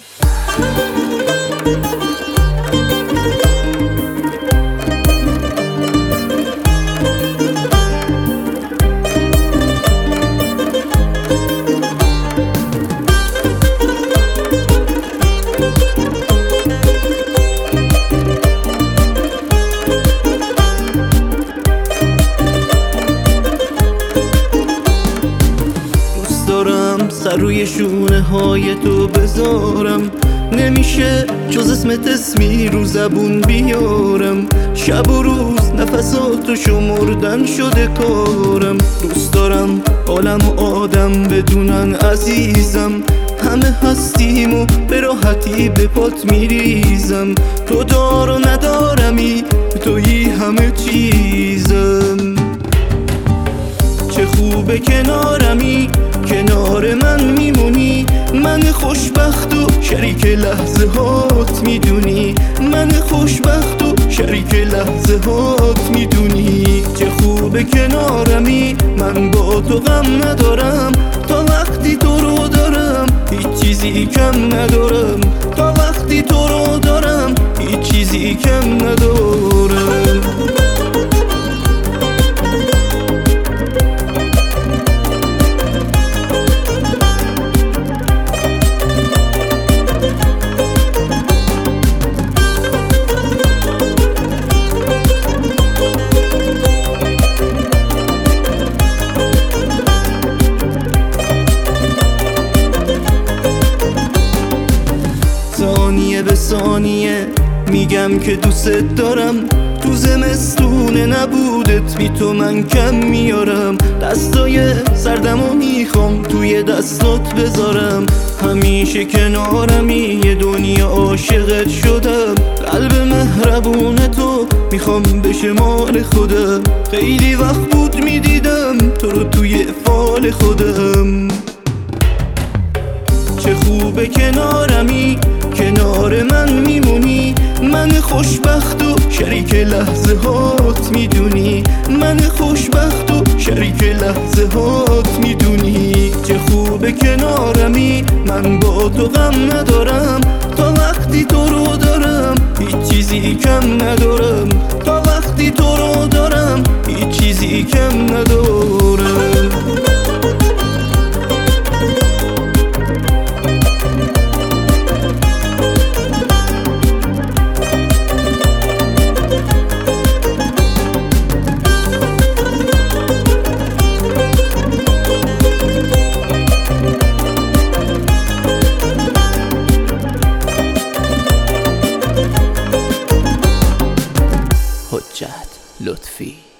سر روی شونه های تو بذارم، نمیشه جز اسمت اسمی رو زبون بیارم. شب و روز نفساتو شمردن شده کارم. دوست دارم عالم و آدم بدونن عزیزم، همه هستیم و به راحتی به پات میریزم. تو دار و ندارمی، تویی همه چیزم. چه خوبه کنارمی، کنار من میمونی. من خوشبخت و شریک لحظه هات میدونی. من خوشبخت و شریک لحظه هات میدونی. چه خوبه کنارمی، من با تو غم ندارم. تا وقتی تو رو دارم هیچ چیزی کم ندارم. تا وقتی تو رو دارم هیچ چیزی کم ندارم. ثانیه به ثانیه میگم که دوست دارم. تو زمستون نبودت بی تو من کم میارم. دستای سردمو میخوام توی دستات بذارم. همیشه کنارمی، یه دنیا عاشقت شدم. قلب مهربون تو میخوام بشه مال خودم. خیلی وقت بود میدیدم تو رو توی فال خودم. چه خوبه کنارمی، کنار من میمونی. من خوشبخت و شریک لحظه هات میدونی. من خوشبخت و شریک لحظه هات میدونی. چه خوبه کنارمی، من با تو غم ندارم. تا وقتی تو رو دارم هیچ چیزی کم ندارم. تا وقتی تو رو دارم هیچ چیزی کم ندارم. حجت لطفی.